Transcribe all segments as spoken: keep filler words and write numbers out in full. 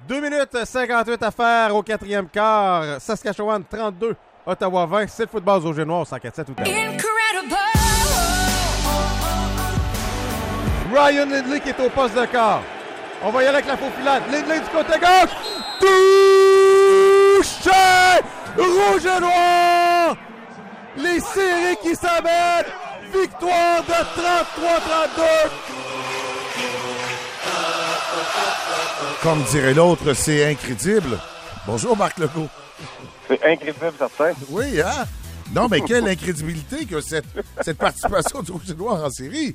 deux minutes cinquante-huit à faire au quatrième quart. Saskatchewan trente-deux, Ottawa vingt. C'est le football aux Génois au cent quatre sept Ottawa. Ryan Lindley qui est au poste de quart. On va y aller avec la faufilade. Lindley du côté gauche. Touché! Rouge et noir! Les séries qui s'amènent. Victoire de trente-trois trente-deux. Comme dirait l'autre, c'est incrédible. Bonjour, Marc Legault. C'est incrédible, certain. Oui, hein? Non, mais quelle incrédibilité que cette, cette participation du Rouge et Noir en série.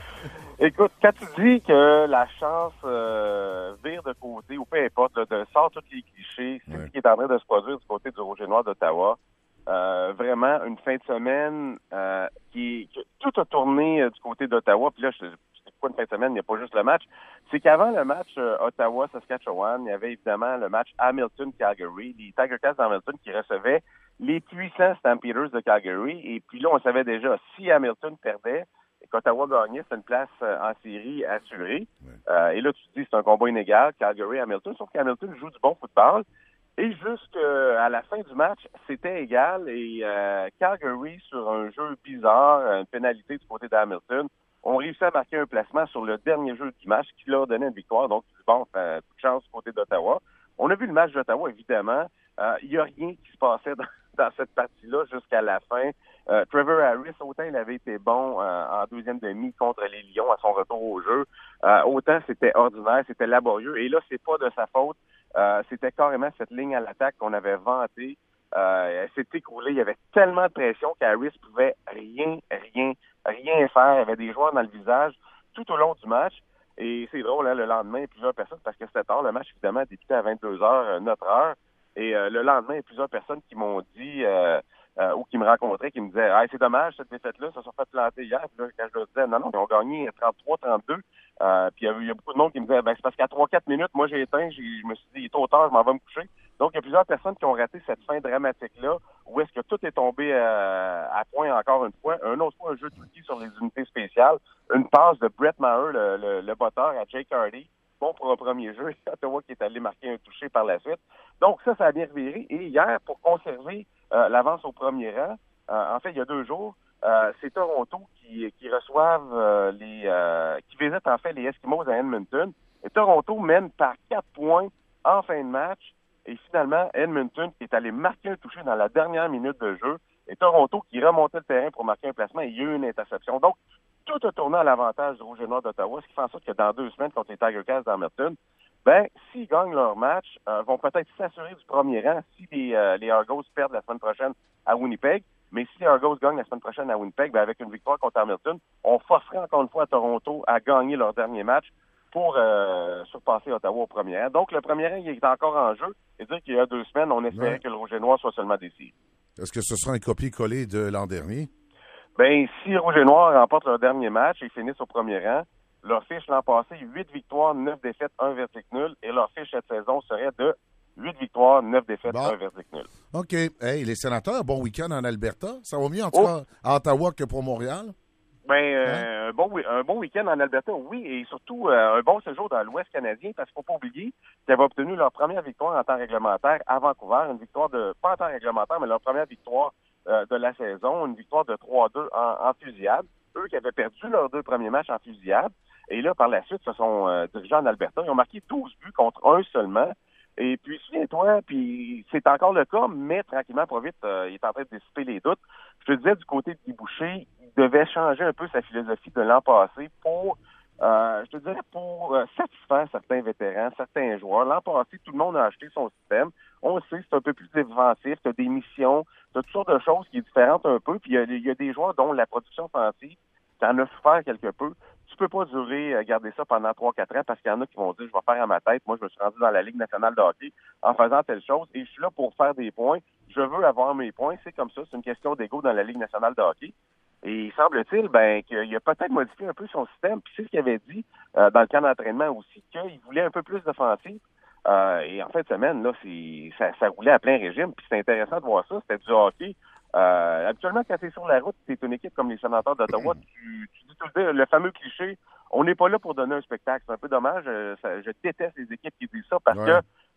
Écoute, quand tu dis que la chance euh, vire de côté, ou peu importe, là, de sort tous les clichés, c'est ouais. ce qui est en train de se produire du côté du Rouge et Noir d'Ottawa. Euh, vraiment, une fin de semaine euh, qui, qui tout a tourné euh, du côté d'Ottawa. Puis là, je c'est quoi une fin de semaine? Il n'y a pas juste le match. C'est qu'avant le match euh, Ottawa-Saskatchewan, il y avait évidemment le match Hamilton-Calgary, les Tiger Cats d'Hamilton qui recevaient les puissants Stampeders de Calgary. Et puis là, on savait déjà, si Hamilton perdait et qu'Ottawa gagnait, c'était une place euh, en série assurée. Ouais. Euh, et là, tu te dis, c'est un combat inégal, Calgary-Hamilton, sauf qu'Hamilton joue du bon football. Et jusqu'à la fin du match, c'était égal. Et euh, Calgary, sur un jeu bizarre, une pénalité du côté d'Hamilton, ont réussi à marquer un placement sur le dernier jeu du match qui leur donnait une victoire. Donc, bon, euh, toute chance du côté d'Ottawa. On a vu le match d'Ottawa, évidemment. Euh, il n'y a rien qui se passait dans, dans cette partie-là jusqu'à la fin. Euh, Trevor Harris, autant il avait été bon euh, en deuxième demi contre les Lions à son retour au jeu, euh, autant c'était ordinaire, c'était laborieux. Et là, c'est pas de sa faute. Euh, c'était carrément cette ligne à l'attaque qu'on avait vantée. Euh, elle s'est écroulée. Il y avait tellement de pression qu'Harris pouvait rien, rien, rien faire. Il y avait des joueurs dans le visage tout au long du match. Et c'est drôle, hein, le lendemain, plusieurs personnes, parce que c'était tard, le match, évidemment, débutait à vingt-deux heures, euh, notre heure. Et euh, le lendemain, il y a plusieurs personnes qui m'ont dit, euh, euh, ou qui me rencontraient, qui me disaient « Ah, c'est dommage, cette défaite-là, ça s'est fait planter hier. » Puis là, quand je leur disais « Non, non, ils ont gagné trente-trois trente-deux. » Euh, puis il y, y a beaucoup de monde qui me disait ben, « C'est parce qu'à trois quatre minutes, moi, j'ai éteint, j'ai, je me suis dit, il est trop tard, je m'en vais me coucher. » Donc, il y a plusieurs personnes qui ont raté cette fin dramatique-là, où est-ce que tout est tombé euh, à point encore une fois. Un autre fois, un jeu de rookie sur les unités spéciales. Une passe de Brett Maher, le, le, le botteur, à Jake Hardy. Bon pour un premier jeu. Ottawa qui est allé marquer un touché par la suite. Donc, ça, ça a bien reviré. Et hier, pour conserver euh, l'avance au premier rang, euh, en fait, il y a deux jours, euh, c'est Toronto qui, qui reçoivent euh, les... Euh, qui visitent en fait les Eskimos à Edmonton. Et Toronto mène par quatre points en fin de match. Et finalement, Edmonton qui est allé marquer un touché dans la dernière minute de jeu. Et Toronto qui remontait le terrain pour marquer un placement. Et il y a eu une interception. Donc, tout a tourné à l'avantage du Rouge et Noir d'Ottawa, ce qui fait en sorte que dans deux semaines, contre les Tiger Cats d'Hamilton, ben, s'ils gagnent leur match, euh, vont peut-être s'assurer du premier rang si les, euh, les Argos perdent la semaine prochaine à Winnipeg. Mais si les Argos gagnent la semaine prochaine à Winnipeg, ben, avec une victoire contre Hamilton, on forcerait encore une fois à Toronto à gagner leur dernier match pour euh, surpasser Ottawa au premier rang. Donc, le premier rang, il est encore en jeu. Et dire qu'il y a deux semaines, on espérait ouais. que le Rouge et Noir soit seulement des séries. Est-ce que ce sera un copier-coller de l'an dernier? Ben, si Rouge et Noir remportent leur dernier match et finissent au premier rang, leur fiche l'an passé, huit victoires, neuf défaites, un verdict nul. Et leur fiche cette saison serait de huit victoires, neuf défaites, bon. un verdict nul. OK. Hey, les sénateurs, bon week-end en Alberta. Ça va mieux en tout oh. cas à Ottawa que pour Montréal? Ben, euh, hein? un, bon, un bon week-end en Alberta, oui. Et surtout, euh, un bon séjour dans l'Ouest canadien, parce qu'il ne faut pas oublier qu'ils avaient obtenu leur première victoire en temps réglementaire à Vancouver. Une victoire de, pas en temps réglementaire, mais leur première victoire Euh, de la saison, une victoire de trois deux en, en fusillade. Eux qui avaient perdu leurs deux premiers matchs en fusillade. Et là, par la suite, se sont euh, dirigés en Alberta. Ils ont marqué douze buts contre un seulement. Et puis, souviens-toi, puis c'est encore le cas, mais tranquillement, pas vite, euh, il est en train de dissiper les doutes. Je te disais, du côté de Guy Boucher, il devait changer un peu sa philosophie de l'an passé pour, euh, je te dirais, pour euh, satisfaire certains vétérans, certains joueurs. L'an passé, tout le monde a acheté son système. On le sait, c'est un peu plus défensif, tu as des missions, tu as toutes sortes de choses qui sont différentes un peu, puis il y, y a des joueurs dont la production offensive, tu en as souffert quelque peu. Tu peux pas durer, euh, garder ça pendant trois quatre ans, parce qu'il y en a qui vont dire, je vais faire à ma tête, moi je me suis rendu dans la Ligue nationale de hockey en faisant telle chose, et je suis là pour faire des points, je veux avoir mes points, c'est comme ça, c'est une question d'ego dans la Ligue nationale de hockey. Et il semble-t-il ben, qu'il a peut-être modifié un peu son système, puis c'est ce qu'il avait dit euh, dans le camp d'entraînement aussi, qu'il voulait un peu plus d'offensive. Euh, et en fin de semaine, là, c'est, ça, ça roulait à plein régime. Puis c'est intéressant de voir ça. C'était du hockey. Euh, habituellement, quand tu es sur la route, tu es une équipe comme les Sénateurs d'Ottawa, tu, tu dis tout le, le fameux cliché, on n'est pas là pour donner un spectacle. C'est un peu dommage. Euh, ça, je déteste les équipes qui disent ça parce ouais. que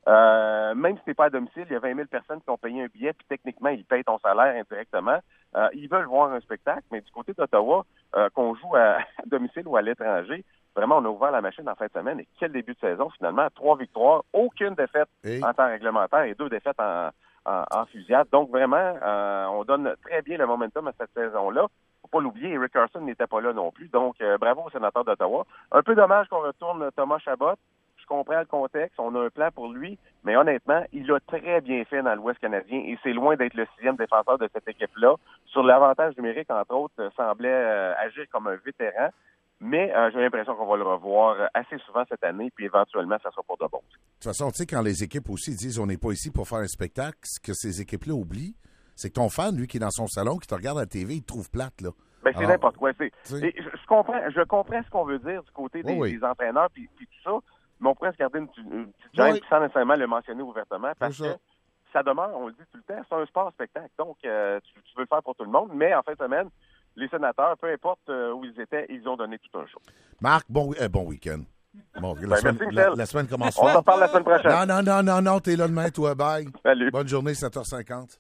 Euh, même si t'es pas à domicile, il y a vingt mille personnes qui ont payé un billet, puis techniquement, ils payent ton salaire indirectement. Euh, ils veulent voir un spectacle, mais du côté d'Ottawa, euh, qu'on joue à, à domicile ou à l'étranger, vraiment, on a ouvert la machine en fin de semaine. Et quel début de saison, finalement. Trois victoires, aucune défaite et... en temps réglementaire et deux défaites en, en, en fusillade. Donc, vraiment, euh, on donne très bien le momentum à cette saison-là. Faut pas l'oublier, Eric Carson n'était pas là non plus. Donc, euh, bravo aux sénateurs d'Ottawa. Un peu dommage qu'on retourne Thomas Chabot. Je comprends le contexte, on a un plan pour lui, mais honnêtement, il a très bien fait dans l'Ouest canadien et c'est loin d'être le sixième défenseur de cette équipe-là. Sur l'avantage numérique, entre autres, euh, semblait euh, agir comme un vétéran, mais euh, j'ai l'impression qu'on va le revoir assez souvent cette année, puis éventuellement, ça sera pour de bon. De toute façon, tu sais, quand les équipes aussi disent on n'est pas ici pour faire un spectacle, ce que ces équipes-là oublient, c'est que ton fan, lui, qui est dans son salon, qui te regarde à la T V, il te trouve plate, là. Ben, c'est Alors, n'importe quoi. C'est, t'sais... et je, je comprends je comprends ce qu'on veut dire du côté des, oh oui. des entraîneurs, puis, puis tout ça, mais on pourrait se garder une, une petite gêne oui. sans nécessairement le mentionner ouvertement, parce ça. que ça demeure, on le dit tout le temps, c'est un sport-spectacle. Donc, euh, tu, tu veux le faire pour tout le monde, mais en fin de semaine, les sénateurs, peu importe euh, où ils étaient, ils ont donné tout un show. Marc, bon, euh, bon week-end. Bon, la, ben, semaine, merci, la, la semaine commence. On s'en reparle la semaine prochaine. Non, non, non, non, non, t'es là demain, toi, bye. Salut. Bonne journée, sept heures cinquante.